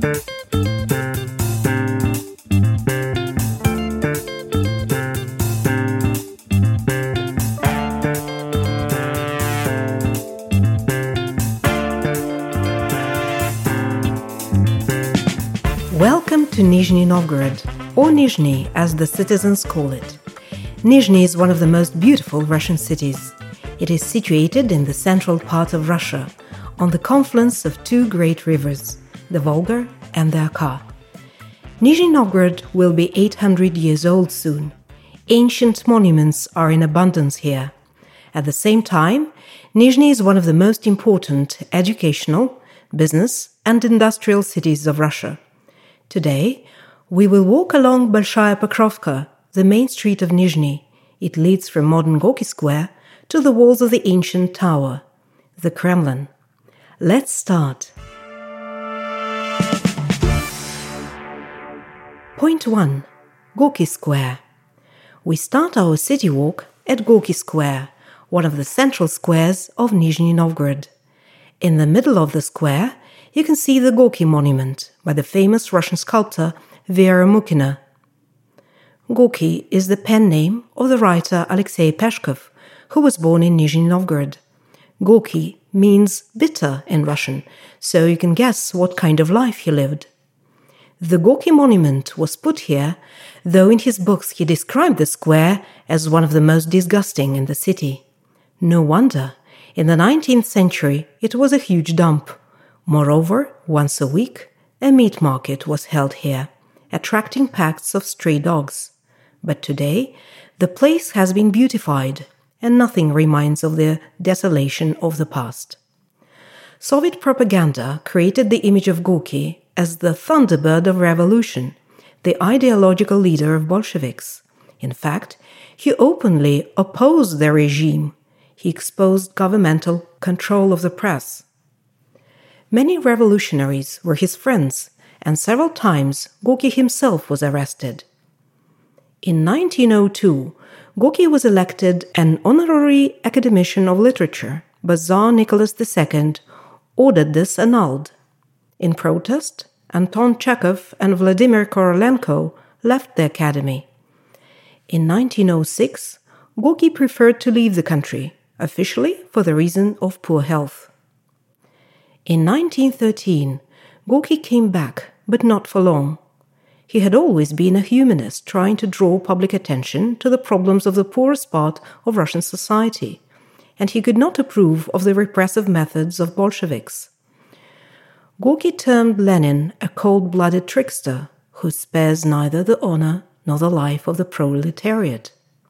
Welcome to Nizhny Novgorod, or Nizhny as the citizens call it. Nizhny is one of the most beautiful Russian cities. It is situated in the central part of Russia, on the confluence of two great rivers, the Volga and the Oka. Nizhny Novgorod will be 800 years old soon. Ancient monuments are in abundance here. At the same time, Nizhny is one of the most important educational, business, and industrial cities of Russia. Today, we will walk along Bolshaya Pokrovka, the main street of Nizhny. It leads from modern Gorky Square to the walls of the ancient tower, the Kremlin. Let's start. Point 1. Gorky Square. We start our city walk at Gorky Square, one of the central squares of Nizhny Novgorod. In the middle of the square, you can see the Gorky Monument by the famous Russian sculptor Vera Mukhina. Gorky is the pen name of the writer Alexei Peshkov, who was born in Nizhny Novgorod. Gorky means bitter in Russian, so you can guess what kind of life he lived. The Gorky Monument was put here, though in his books he described the square as one of the most disgusting in the city. No wonder. In the 19th century, it was a huge dump. Moreover, once a week, a meat market was held here, attracting packs of stray dogs. But today, the place has been beautified, and nothing reminds of the desolation of the past. Soviet propaganda created the image of Gorky as the thunderbird of revolution, the ideological leader of Bolsheviks. In fact, he openly opposed the regime. He exposed governmental control of the press. Many revolutionaries were his friends, and several times Gorky himself was arrested. In 1902, Gorky was elected an honorary academician of literature, but Tsar Nicholas II ordered this annulled. In protest, Anton Chekhov and Vladimir Korolenko left the academy. In 1906, Gorky preferred to leave the country, officially for the reason of poor health. In 1913, Gorky came back, but not for long. He had always been a humanist trying to draw public attention to the problems of the poorest part of Russian society, and he could not approve of the repressive methods of Bolsheviks. Gorky termed Lenin a cold-blooded trickster who spares neither the honor nor the life of the proletariat.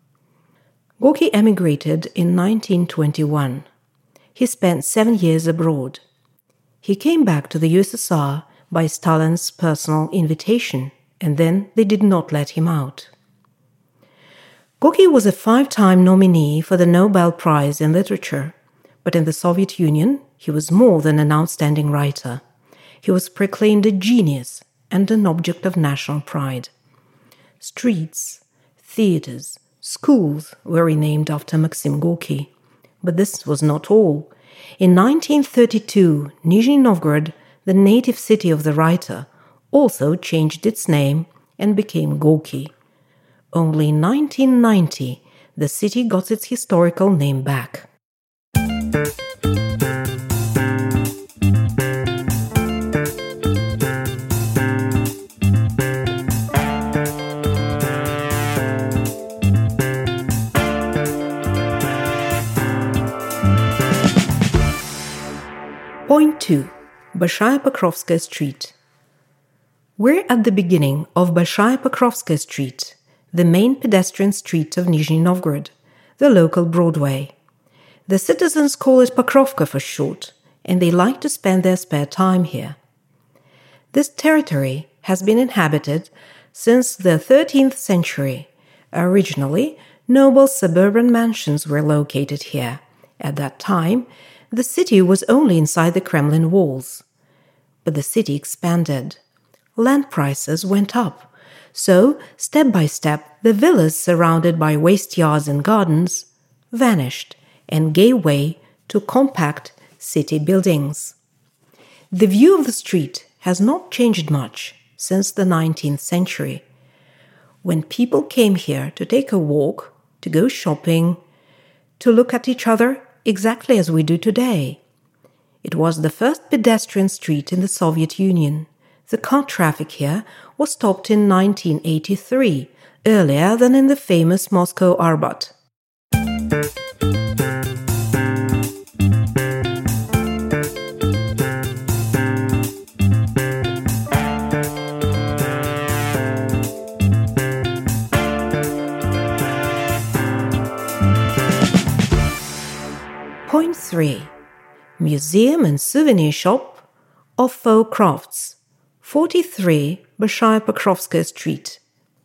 Gorky emigrated in 1921. He spent 7 years abroad. He came back to the USSR by Stalin's personal invitation, and then they did not let him out. Gorky was a 5-time nominee for the Nobel Prize in Literature, but in the Soviet Union he was more than an outstanding writer. He was proclaimed a genius and an object of national pride. Streets, theaters, schools were renamed after Maxim Gorky. But this was not all. In 1932, Nizhny Novgorod, the native city of the writer, also changed its name and became Gorky. Only in 1990, the city got its historical name back. Point 2. Bolshaya Pokrovskaya Street. We're at the beginning of Bolshaya Pokrovskaya Street, the main pedestrian street of Nizhny Novgorod, the local Broadway. The citizens call it Pokrovka for short, and they like to spend their spare time here. This territory has been inhabited since the 13th century. Originally, noble suburban mansions were located here. At that time, the city was only inside the Kremlin walls. But the city expanded. Land prices went up. So, step by step, the villas surrounded by waste yards and gardens vanished and gave way to compact city buildings. The view of the street has not changed much since the 19th century, when people came here to take a walk, to go shopping, to look at each other exactly as we do today. It was the first pedestrian street in the Soviet Union. The car traffic here was stopped in 1983, earlier than in the famous Moscow Arbat. Point 3. Museum and Souvenir Shop of Faux Crafts, 43 Большая Покровskaya Street.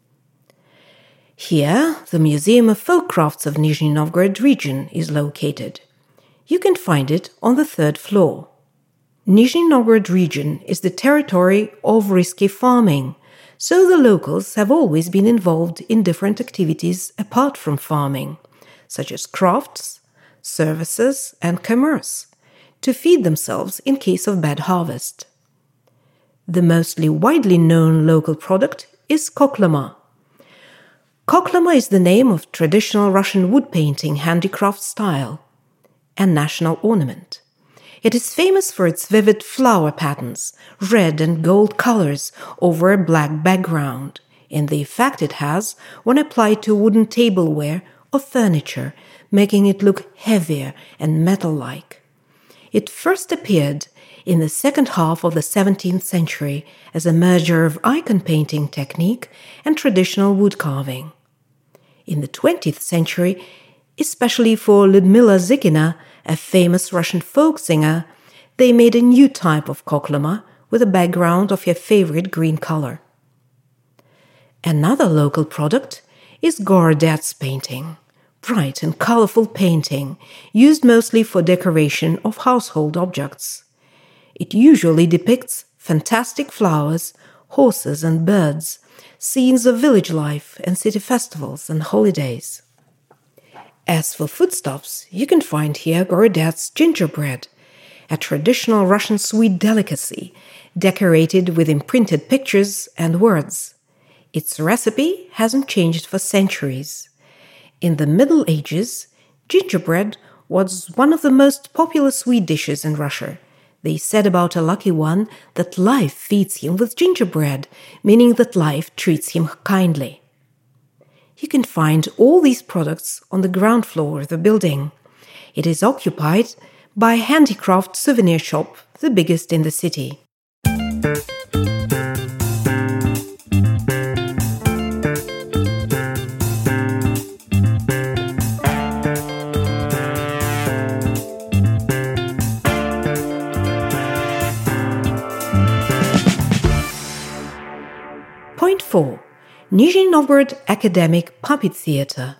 Here, the Museum of Folk Crafts of Nizhny Novgorod region is located. You can find it on the 3rd floor. Nizhny Novgorod region is the territory of risky farming, so the locals have always been involved in different activities apart from farming, such as crafts, services, and commerce, to feed themselves in case of bad harvest. The mostly widely known local product is koklama. Koklama is the name of traditional Russian wood painting handicraft style and national ornament. It is famous for its vivid flower patterns, red and gold colors over a black background, and the effect it has when applied to wooden tableware or furniture, making it look heavier and metal-like. It first appeared in the second half of the 17th century as a merger of icon painting technique and traditional wood carving. In the 20th century, especially for Lyudmila Zykina, a famous Russian folk singer, they made a new type of koklama with a background of her favorite green color. Another local product is Gorodets painting, bright and colorful painting used mostly for decoration of household objects. It usually depicts fantastic flowers, horses and birds, scenes of village life and city festivals and holidays. As for foodstuffs, you can find here Gorodets gingerbread, a traditional Russian sweet delicacy decorated with imprinted pictures and words. Its recipe hasn't changed for centuries. In the Middle Ages, gingerbread was one of the most popular sweet dishes in Russia. They said about a lucky one that life feeds him with gingerbread, meaning that life treats him kindly. You can find all these products on the ground floor of the building. It is occupied by a handicraft souvenir shop, the biggest in the city. Point 4. Nizhny Novgorod Academic Puppet Theatre,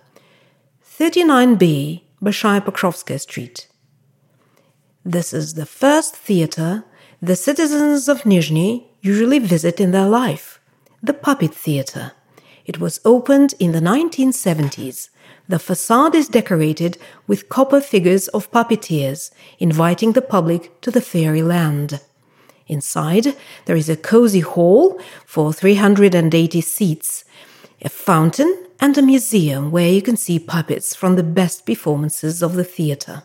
39B Большая Покровskaya Street. This is the first theatre the citizens of Nizhny usually visit in their life, the Puppet Theatre. It was opened in the 1970s. The facade is decorated with copper figures of puppeteers, inviting the public to the fairyland. Inside, there is a cozy hall for 380 seats, a fountain, and a museum where you can see puppets from the best performances of the theatre.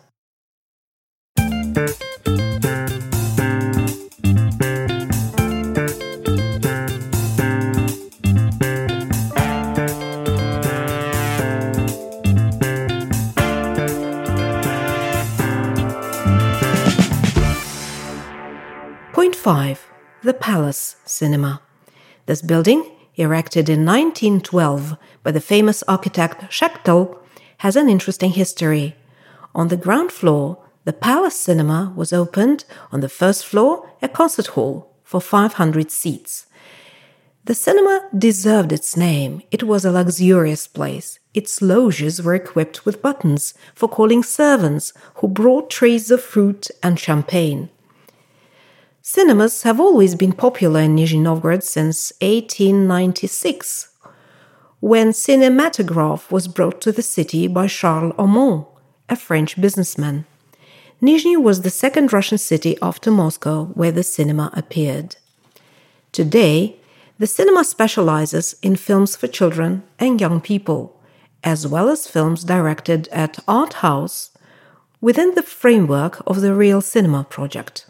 Point 5. The Palace Cinema. This building, erected in 1912 by the famous architect Shektel, has an interesting history. On the ground floor, the Palace Cinema was opened, on the first floor, a concert hall for 500 seats. The cinema deserved its name. It was a luxurious place. Its loges were equipped with buttons for calling servants who brought trays of fruit and champagne. Cinemas have always been popular in Nizhny Novgorod since 1896, when cinematograph was brought to the city by Charles Aumont, a French businessman. Nizhny was the second Russian city after Moscow where the cinema appeared. Today, the cinema specializes in films for children and young people, as well as films directed at art house within the framework of the Real Cinema project.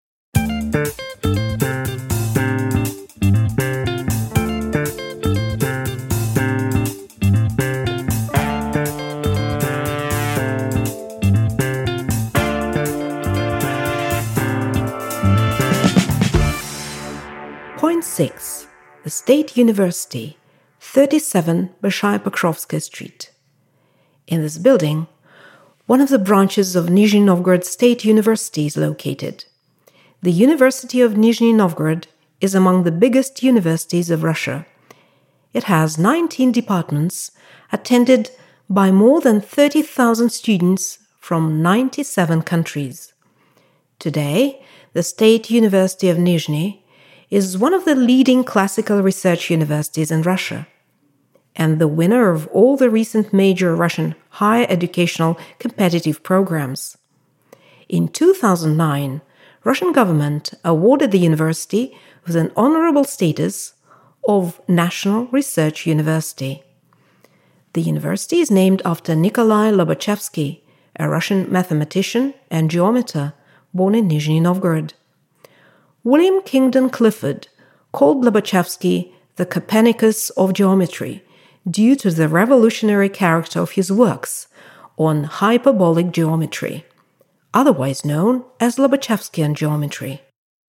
Point 6. The State University, 37 Большая Покровская Street. In this building, one of the branches of Nizhny Novgorod State University is located. The University of Nizhny Novgorod is among the biggest universities of Russia. It has 19 departments attended by more than 30,000 students from 97 countries. Today, the State University of Nizhny is one of the leading classical research universities in Russia and the winner of all the recent major Russian higher educational competitive programs. In 2009, Russian government awarded the university with an honorable status of National Research University. The university is named after Nikolai Lobachevsky, a Russian mathematician and geometer born in Nizhny Novgorod. William Kingdon Clifford called Lobachevsky the Copernicus of geometry due to the revolutionary character of his works on hyperbolic geometry, otherwise known as Lobachevskian geometry.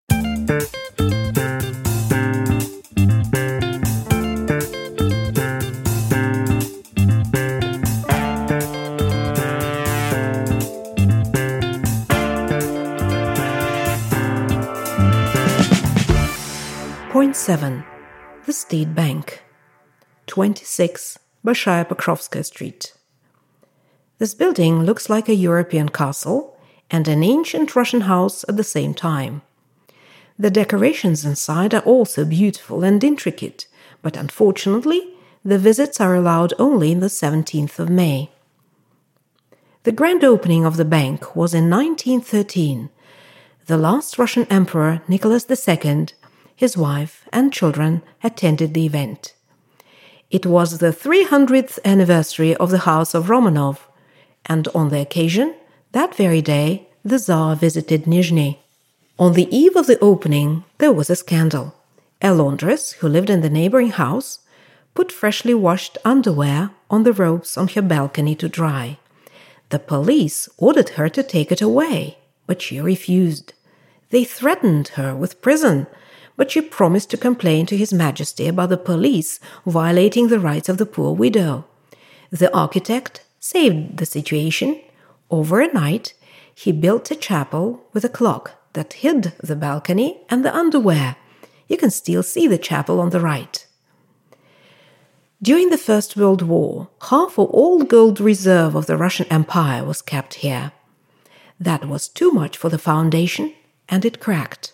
Point 7. The State Bank, 26 Большая Покровская Street. This building looks like a European castle and an ancient Russian house at the same time. The decorations inside are also beautiful and intricate, but unfortunately, the visits are allowed only on the 17th of May. The grand opening of the bank was in 1913. The last Russian Emperor, Nicholas II, his wife and children attended the event. It was the 300th anniversary of the House of Romanov, and on the occasion, that very day, the Tsar visited Nizhny. On the eve of the opening, there was a scandal. A laundress who lived in the neighboring house put freshly washed underwear on the ropes on her balcony to dry. The police ordered her to take it away, but she refused. They threatened her with prison, but she promised to complain to His Majesty about the police violating the rights of the poor widow. The architect saved the situation. Over a night, he built a chapel with a clock that hid the balcony and the underwear. You can still see the chapel on the right. During the First World War, half of all gold reserve of the Russian Empire was kept here. That was too much for the foundation, and it cracked.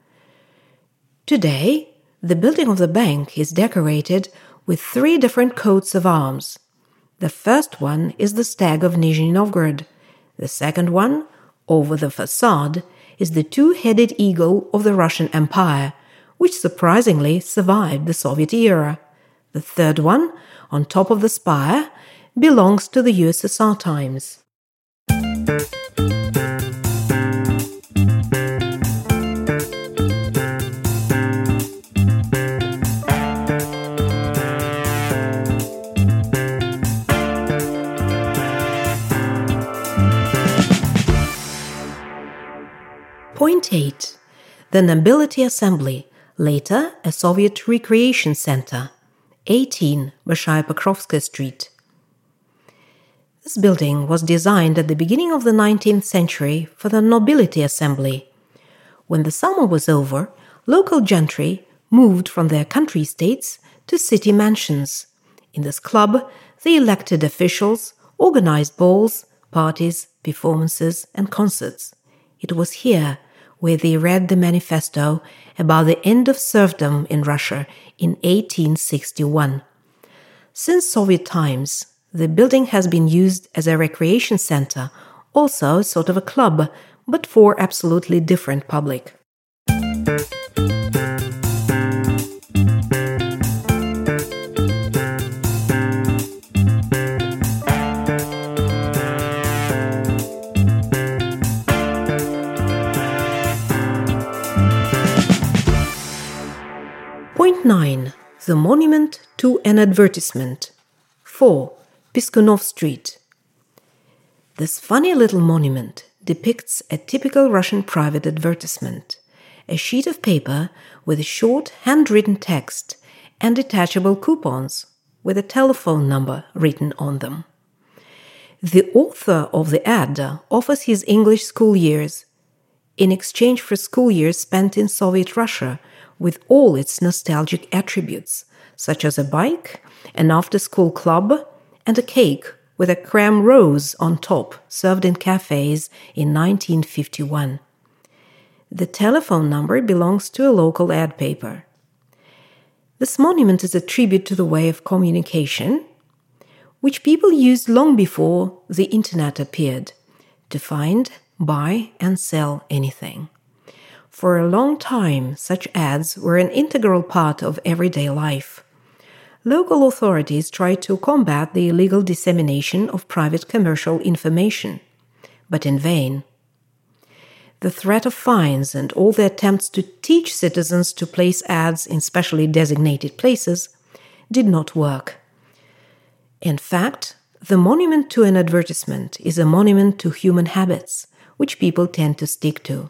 Today, the building of the bank is decorated with 3 different coats of arms. The first one is the stag of Nizhny Novgorod. The second one, over the facade, is the 2-headed eagle of the Russian Empire, which surprisingly survived the Soviet era. The third one, on top of the spire, belongs to the USSR times. Point 8. The Nobility Assembly, later a Soviet Recreation Center, 18 Большая Покровская Street. This building was designed at the beginning of the 19th century for the Nobility Assembly. When the summer was over, local gentry moved from their country estates to city mansions. In this club, the elected officials organized balls, parties, performances, and concerts. It was here where they read the manifesto about the end of serfdom in Russia in 1861. Since Soviet times, the building has been used as a recreation center, also sort of a club, but for absolutely different public. Point 9. The monument to an advertisement. 4. Piskunov Street. This funny little monument depicts a typical Russian private advertisement, a sheet of paper with a short handwritten text and detachable coupons with a telephone number written on them. The author of the ad offers his English school years in exchange for school years spent in Soviet Russia with all its nostalgic attributes, such as a bike, an after-school club, and a cake with a creme rose on top served in cafes in 1951. The telephone number belongs to a local ad paper. This monument is a tribute to the way of communication, which people used long before the internet appeared, to find, buy, and sell anything. For a long time, such ads were an integral part of everyday life. Local authorities tried to combat the illegal dissemination of private commercial information, but in vain. The threat of fines and all the attempts to teach citizens to place ads in specially designated places did not work. In fact, the monument to an advertisement is a monument to human habits, which people tend to stick to.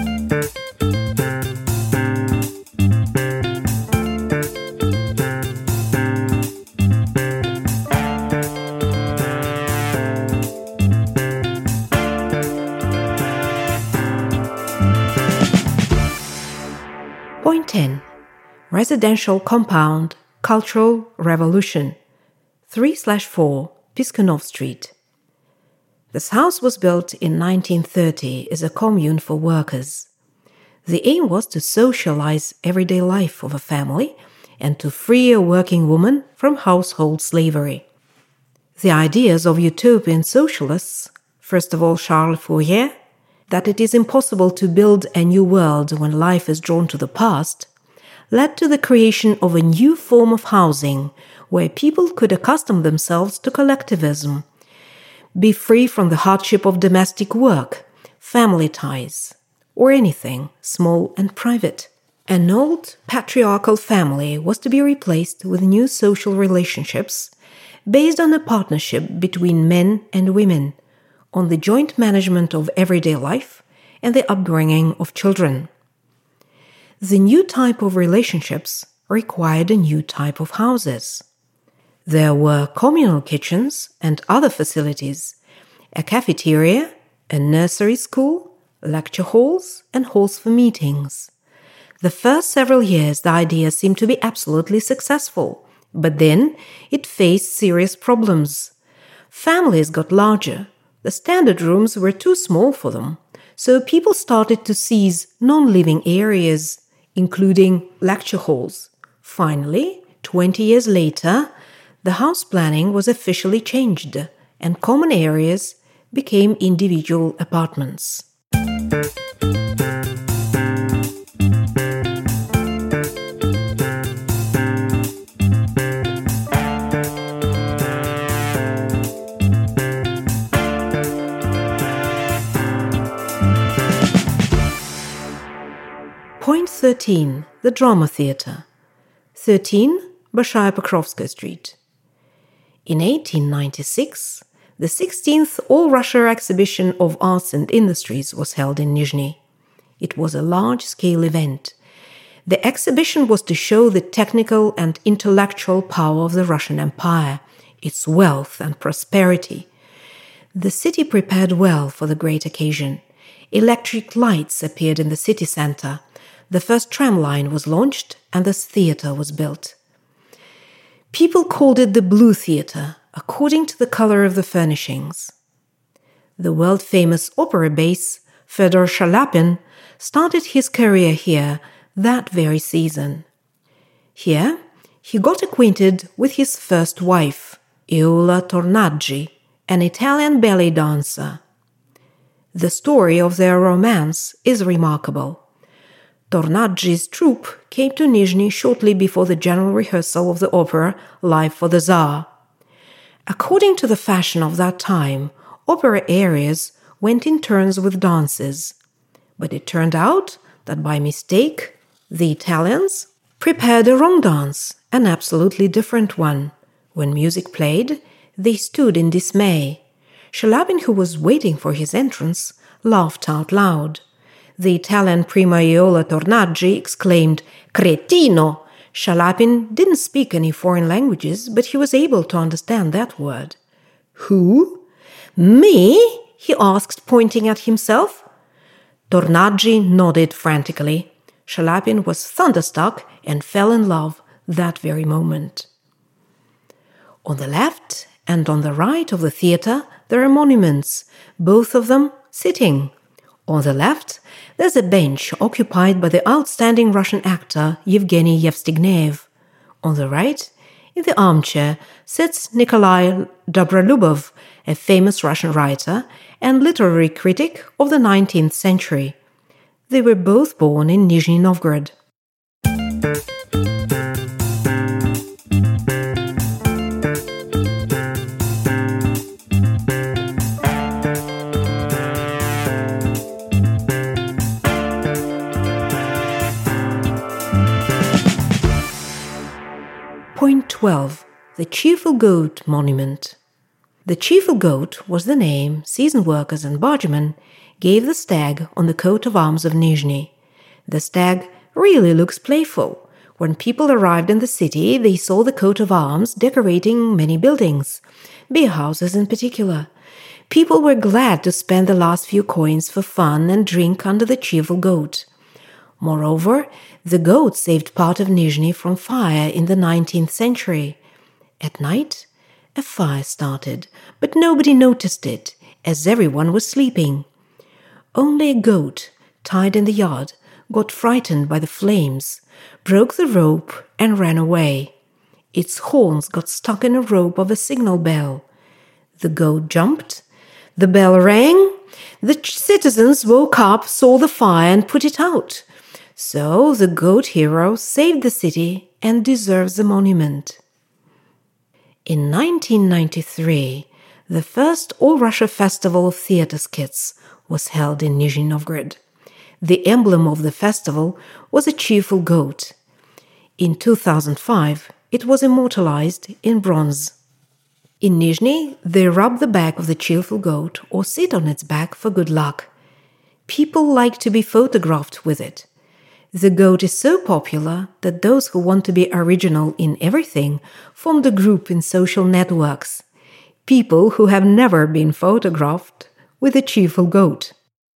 Point 10. Residential Compound Cultural Revolution 3/4 Piskunov Street. This house was built in 1930 as a commune for workers. The aim was to socialize everyday life of a family and to free a working woman from household slavery. The ideas of utopian socialists, first of all Charles Fourier, that it is impossible to build a new world when life is drawn to the past, led to the creation of a new form of housing where people could accustom themselves to collectivism, be free from the hardship of domestic work, family ties, or anything small and private. An old patriarchal family was to be replaced with new social relationships based on a partnership between men and women, on the joint management of everyday life and the upbringing of children. The new type of relationships required a new type of houses. There were communal kitchens and other facilities, a cafeteria, a nursery school, lecture halls, and halls for meetings. The first several years, the idea seemed to be absolutely successful, but then it faced serious problems. Families got larger. The standard rooms were too small for them, so people started to seize non-living areas, including lecture halls. Finally, 20 years later, the house planning was officially changed, and common areas became individual apartments. Point 13. The Drama Theatre. 13. Большая Покровская Street. In 1896, the 16th All-Russia Exhibition of Arts and Industries was held in Nizhny. It was a large-scale event. The exhibition was to show the technical and intellectual power of the Russian Empire, its wealth and prosperity. The city prepared well for the great occasion. Electric lights appeared in the city center. The first tram line was launched and this theater was built. People called it the Blue Theater, according to the color of the furnishings. The world-famous opera bass, Fyodor Shaliapin, started his career here that very season. Here, he got acquainted with his first wife, Eula Tornaggi, an Italian ballet dancer. The story of their romance is remarkable. Tornaggi's troupe came to Nizhny shortly before the general rehearsal of the opera Life for the Tsar. According to the fashion of that time, opera arias went in turns with dances. But it turned out that by mistake, the Italians prepared a wrong dance, an absolutely different one. When music played, they stood in dismay. Shalapin, who was waiting for his entrance, laughed out loud. The Italian prima Iola Tornaggi exclaimed, "Cretino!" Shalapin didn't speak any foreign languages, but he was able to understand that word. "Who? Me?" he asked, pointing at himself. Tornaggi nodded frantically. Shalapin was thunderstruck and fell in love that very moment. On the left and on the right of the theater there are monuments, both of them sitting. On the left, there's a bench occupied by the outstanding Russian actor Yevgeny Yevstignev. On the right, in the armchair, sits Nikolai Dobrolubov, a famous Russian writer and literary critic of the 19th century. They were both born in Nizhny Novgorod. Point 12. The Cheerful Goat Monument. The Cheerful Goat was the name season workers and bargemen gave the stag on the coat of arms of Nizhny. The stag really looks playful. When people arrived in the city, they saw the coat of arms decorating many buildings, beer houses in particular. People were glad to spend the last few coins for fun and drink under the Cheerful Goat. Moreover, the goat saved part of Nizhny from fire in the 19th century. At night, a fire started, but nobody noticed it, as everyone was sleeping. Only a goat, tied in the yard, got frightened by the flames, broke the rope and ran away. Its horns got stuck in a rope of a signal bell. The goat jumped. The bell rang. The citizens woke up, saw the fire and put it out. So the goat hero saved the city and deserves a monument. In 1993, the first All-Russia Festival of Theatre Skits was held in Nizhny Novgorod. The emblem of the festival was a cheerful goat. In 2005, it was immortalized in bronze. In Nizhny, they rub the back of the cheerful goat or sit on its back for good luck. People like to be photographed with it. The goat is so popular that those who want to be original in everything formed a group in social networks. People who have never been photographed with a cheerful goat.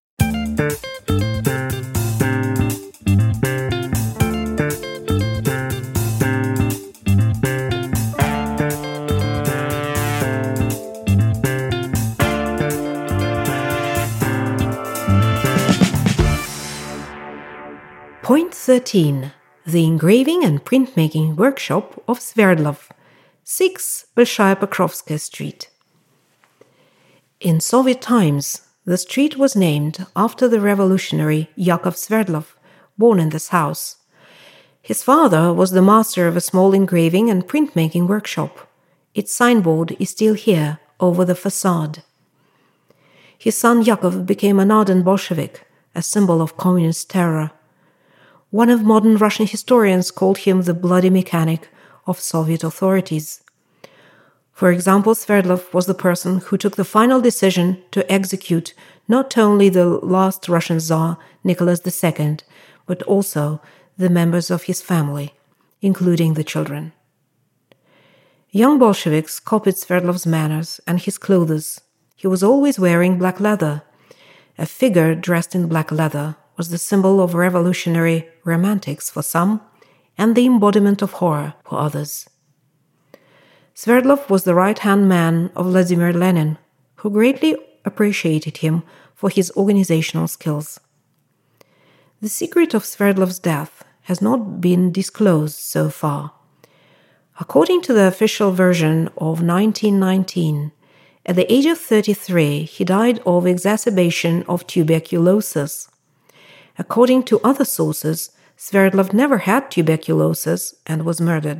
Point 13. The Engraving and Printmaking Workshop of Sverdlov, 6 Bolshaya Pokrovskaya Street. In Soviet times, the street was named after the revolutionary Yakov Sverdlov, born in this house. His father was the master of a small engraving and printmaking workshop. Its signboard is still here, over the facade. His son Yakov became an ardent Bolshevik, a symbol of communist terror. One of modern Russian historians called him the bloody mechanic of Soviet authorities. For example, Sverdlov was the person who took the final decision to execute not only the last Russian Tsar, Nicholas II, but also the members of his family, including the children. Young Bolsheviks copied Sverdlov's manners and his clothes. He was always wearing black leather. A figure dressed in black leather was the symbol of revolutionary romantics for some and the embodiment of horror for others. Sverdlov was the right-hand man of Vladimir Lenin, who greatly appreciated him for his organizational skills. The secret of Sverdlov's death has not been disclosed so far. According to the official version of 1919, at the age of 33, he died of exacerbation of tuberculosis. According to other sources, Sverdlov never had tuberculosis and was murdered.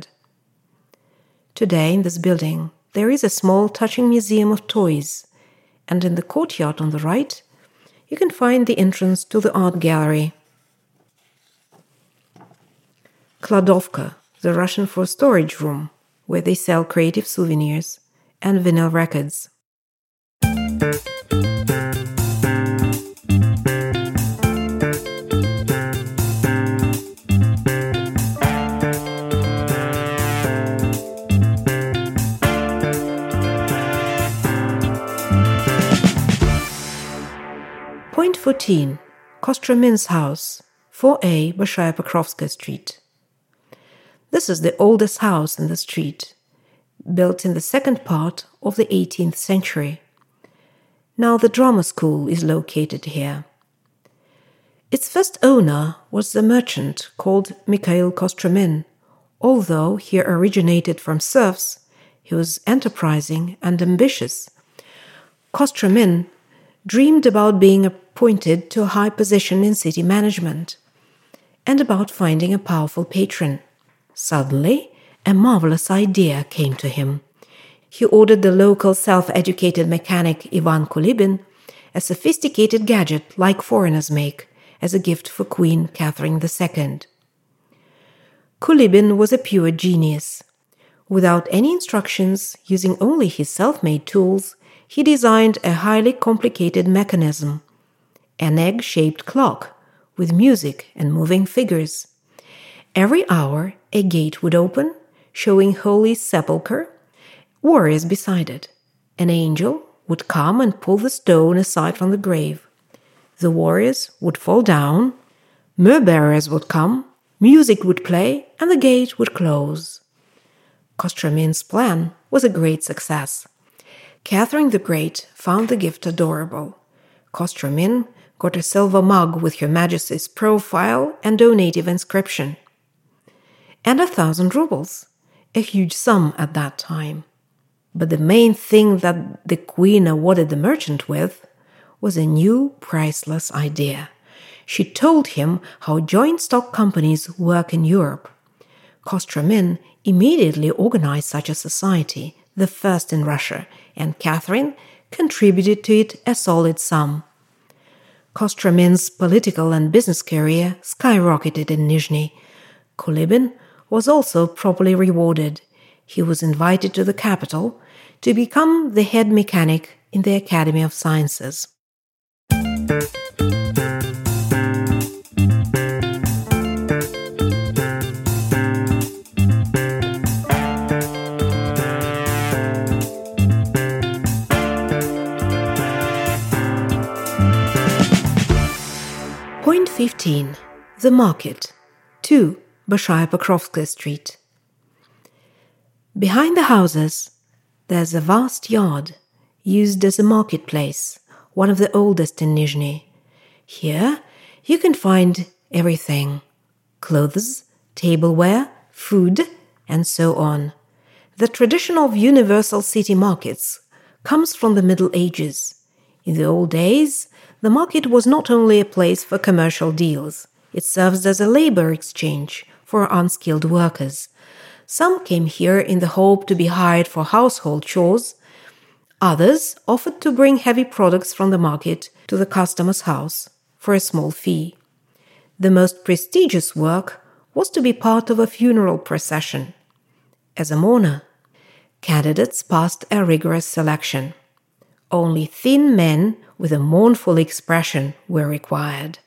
Today, in this building, there is a small touching museum of toys, and in the courtyard on the right, you can find the entrance to the art gallery. Kladovka, the Russian for storage room, where they sell creative souvenirs and vinyl records. Point 14. Kostramin's house, 4A Большая Покровская Street. This is the oldest house in the street, built in the second part of the 18th century. Now the drama school is located here. Its first owner was a merchant called Mikhail Kostramin. Although he originated from serfs, he was enterprising and ambitious. Kostramin dreamed about being appointed to a high position in city management and about finding a powerful patron. Suddenly, a marvelous idea came to him. He ordered the local self-educated mechanic Ivan Kulibin a sophisticated gadget like foreigners make as a gift for Queen Catherine II. Kulibin was a pure genius. Without any instructions, using only his self-made tools, he designed a highly complicated mechanism, an egg-shaped clock with music and moving figures. Every hour, a gate would open, showing Holy Sepulchre, warriors beside it. An angel would come and pull the stone aside from the grave. The warriors would fall down, myrrh-bearers would come, music would play, and the gate would close. Kostramin's plan was a great success. Catherine the Great found the gift adorable. Kostramin got a silver mug with Her Majesty's profile and donative inscription. And 1,000 rubles, a huge sum at that time. But the main thing that the Queen awarded the merchant with was a new priceless idea. She told him how joint stock companies work in Europe. Kostramin immediately organized such a society, the first in Russia, and Catherine contributed to it a solid sum. Kostramin's political and business career skyrocketed in Nizhny. Kulibin was also properly rewarded. He was invited to the capital to become the head mechanic in the Academy of Sciences. Point 15. The Market, 2 Большая Покровская Street. Behind the houses, there's a vast yard, used as a marketplace, one of the oldest in Nizhny. Here, you can find everything: clothes, tableware, food, and so on. The tradition of universal city markets comes from the Middle Ages. In the old days, the market was not only a place for commercial deals, it served as a labor exchange for unskilled workers. Some came here in the hope to be hired for household chores. Others offered to bring heavy products from the market to the customer's house for a small fee. The most prestigious work was to be part of a funeral procession. As a mourner, candidates passed a rigorous selection. Only thin men with a mournful expression were required.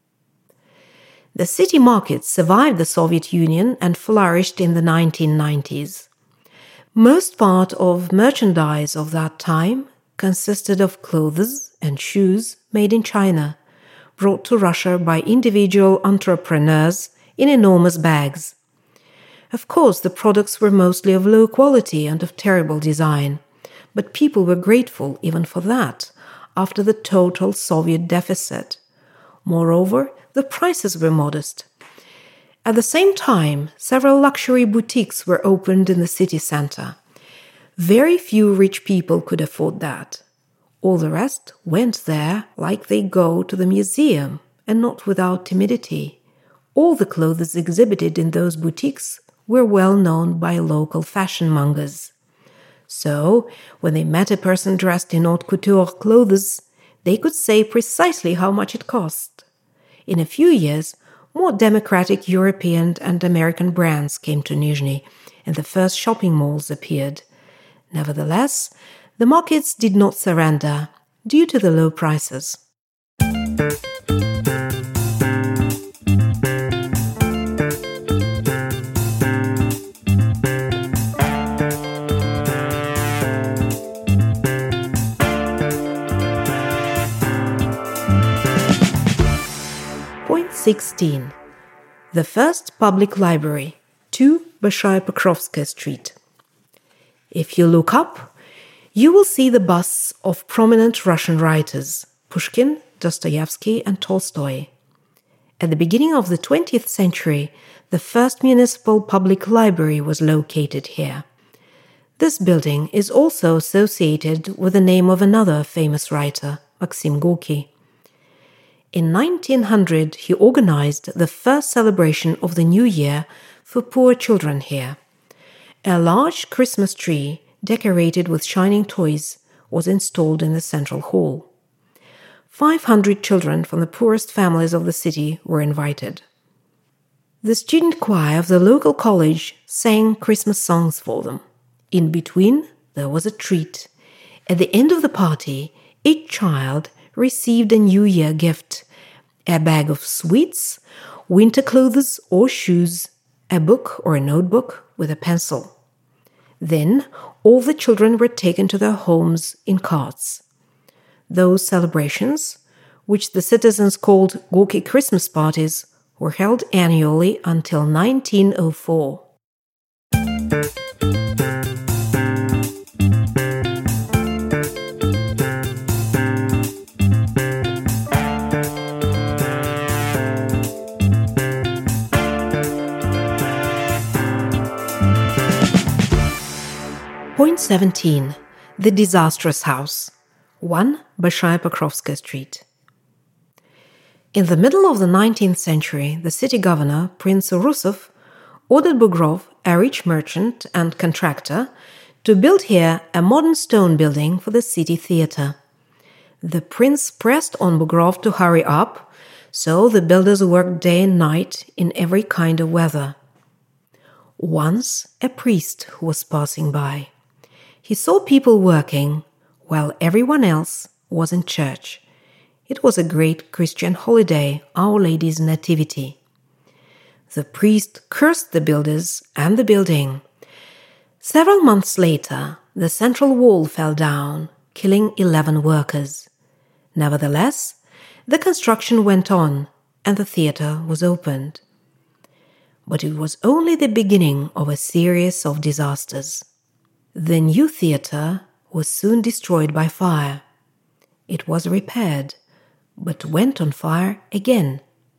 The city markets survived the Soviet Union and flourished in the 1990s. Most part of merchandise of that time consisted of clothes and shoes made in China, brought to Russia by individual entrepreneurs in enormous bags. Of course, the products were mostly of low quality and of terrible design, but people were grateful even for that, after the total Soviet deficit. Moreover, the prices were modest. At the same time, several luxury boutiques were opened in the city center. Very few rich people could afford that. All the rest went there like they go to the museum, and not without timidity. All the clothes exhibited in those boutiques were well known by local fashion mongers. So, when they met a person dressed in haute couture clothes, they could say precisely how much it cost. In a few years, more democratic European and American brands came to Nizhny, and the first shopping malls appeared. Nevertheless, the markets did not surrender due to the low prices. Point 16. The first public library, 2 Большая Покровская Street. If you look up, you will see the busts of prominent Russian writers, Pushkin, Dostoevsky, and Tolstoy. At the beginning of the 20th century, the first municipal public library was located here. This building is also associated with the name of another famous writer, Maxim Gorky. In 1900, he organized the first celebration of the New Year for poor children here. A large Christmas tree, decorated with shining toys, was installed in the central hall. 500 children from the poorest families of the city were invited. The student choir of the local college sang Christmas songs for them. In between, there was a treat. At the end of the party, each child received a New Year gift: a bag of sweets, winter clothes or shoes, a book or a notebook with a pencil. Then all the children were taken to their homes in carts. Those celebrations, which the citizens called Gorky Christmas parties, were held annually until 1904. Point 17. The Disastrous House, 1 Большая Покровская Street. In the middle of the 19th century, the city governor, Prince Urusov, ordered Bugrov, a rich merchant and contractor, to build here a modern stone building for the city theater. The prince pressed on Bugrov to hurry up, so the builders worked day and night in every kind of weather. Once, a priest was passing by. He saw people working while everyone else was in church. It was a great Christian holiday, Our Lady's Nativity. The priest cursed the builders and the building. Several months later, the central wall fell down, killing 11 workers. Nevertheless, the construction went on and the theater was opened. But it was only the beginning of a series of disasters. The new theater was soon destroyed by fire. It was repaired, but went on fire again.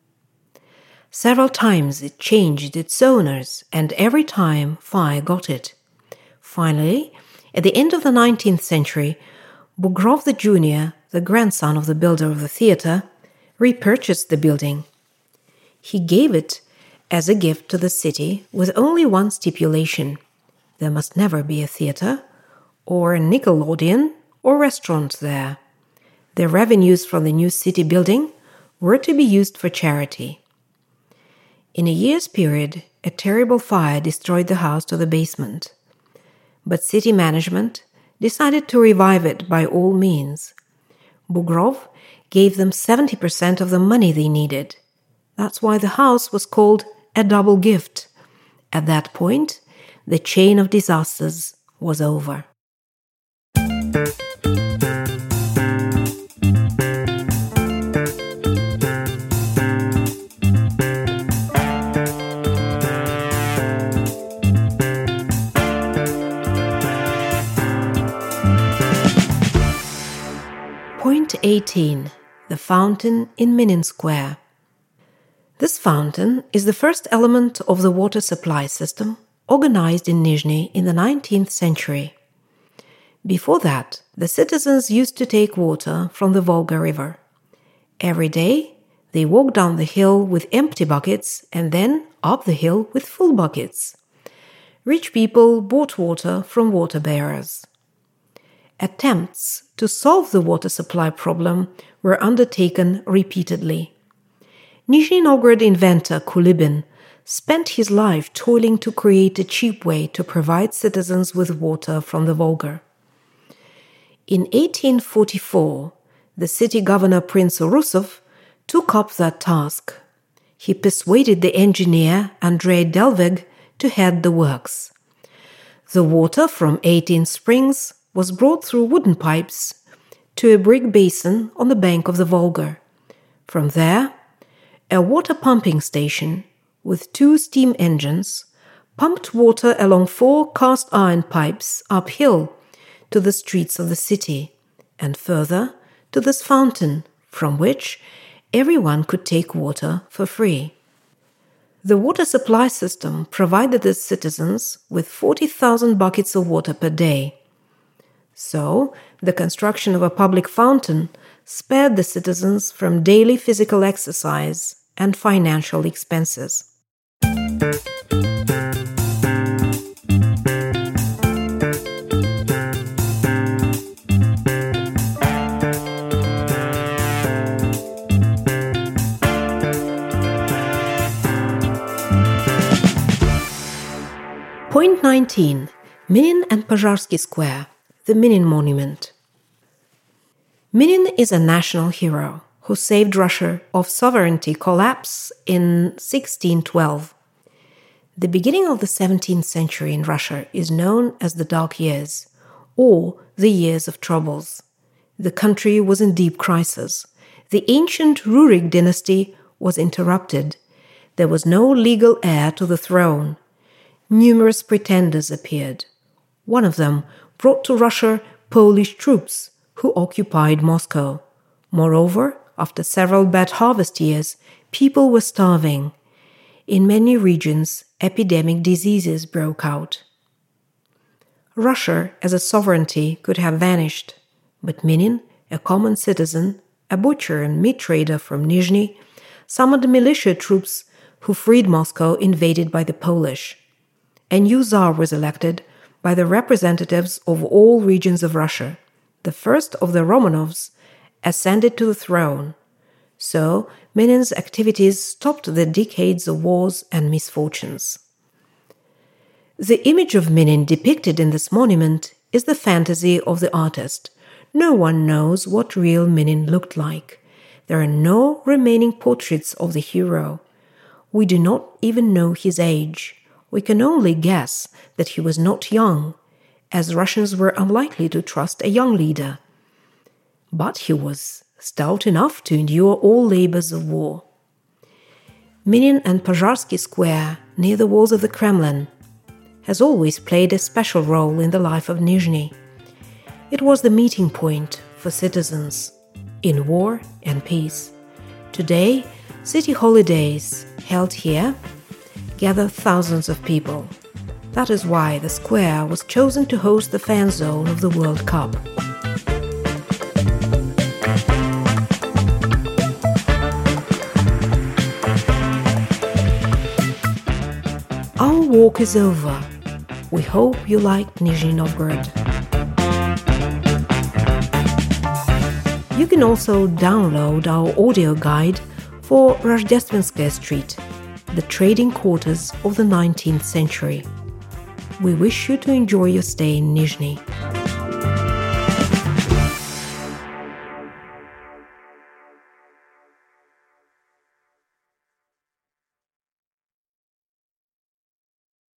Several times it changed its owners, and every time fire got it. Finally, at the end of the 19th century, Bugrov the Junior, the grandson of the builder of the theater, repurchased the building. He gave it as a gift to the city with only one stipulation: there must never be a theater, or a Nickelodeon, or restaurant there. The revenues from the new city building were to be used for charity. In a year's period, a terrible fire destroyed the house to the basement. But city management decided to revive it by all means. Bugrov gave them 70% of the money they needed. That's why the house was called a double gift. At that point, the chain of disasters was over. Point 18. The fountain in Minin Square. This fountain is the first element of the water supply system organized in Nizhny in the 19th century. Before that, the citizens used to take water from the Volga River. Every day, they walked down the hill with empty buckets and then up the hill with full buckets. Rich people bought water from water bearers. Attempts to solve the water supply problem were undertaken repeatedly. Nizhny Novgorod inventor Kulibin spent his life toiling to create a cheap way to provide citizens with water from the Volga. In 1844, the city governor Prince Urusov took up that task. He persuaded the engineer Andrei Delvig to head the works. The water from 18 springs was brought through wooden pipes to a brick basin on the bank of the Volga. From there, a water pumping station with 2 steam engines pumped water along 4 cast iron pipes uphill to the streets of the city, and further to this fountain from which everyone could take water for free. The water supply system provided its citizens with 40,000 buckets of water per day. So, the construction of a public fountain spared the citizens from daily physical exercise and financial expenses. Point 19. Minin and Pozharsky Square, the Minin Monument. Minin is a national hero who saved Russia of sovereignty collapse in 1612. The beginning of the 17th century in Russia is known as the Dark Years, or the Years of Troubles. The country was in deep crisis. The ancient Rurik dynasty was interrupted. There was no legal heir to the throne. Numerous pretenders appeared. One of them brought to Russia Polish troops who occupied Moscow. Moreover, after several bad harvest years, people were starving. In many regions, epidemic diseases broke out. Russia as a sovereignty could have vanished, but Minin, a common citizen, a butcher and meat trader from Nizhny, summoned militia troops who freed Moscow invaded by the Polish. A new Tsar was elected by the representatives of all regions of Russia. The first of the Romanovs ascended to the throne. So, Minin's activities stopped the decades of wars and misfortunes. The image of Minin depicted in this monument is the fantasy of the artist. No one knows what real Minin looked like. There are no remaining portraits of the hero. We do not even know his age. We can only guess that he was not young, as Russians were unlikely to trust a young leader. But he was stout enough to endure all labors of war. Minin and Pozharsky Square, near the walls of the Kremlin, has always played a special role in the life of Nizhny. It was the meeting point for citizens in war and peace. Today, city holidays held here gather thousands of people. That is why the square was chosen to host the fan zone of the World Cup. Our walk is over. We hope you liked Nizhny Novgorod. You can also download our audio guide for Rождественская Street, the trading quarters of the 19th century. We wish you to enjoy your stay in Nizhny.